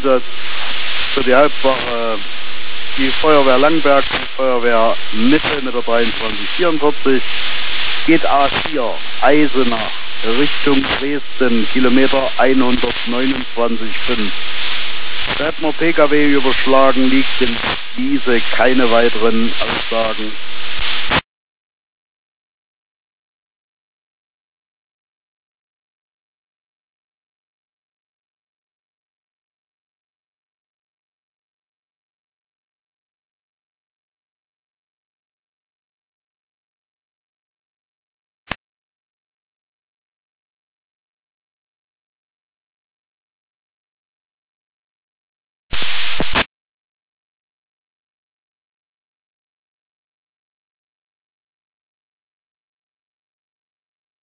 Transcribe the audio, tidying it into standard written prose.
Einsatz für die Hauptwache die Feuerwehr Langberg, die Feuerwehr Mitte mit der 2344, geht A4 Eisenach Richtung Dresden, Kilometer 129,5. Da hat man PKW überschlagen, liegt in Wiese, keine weiteren Aussagen.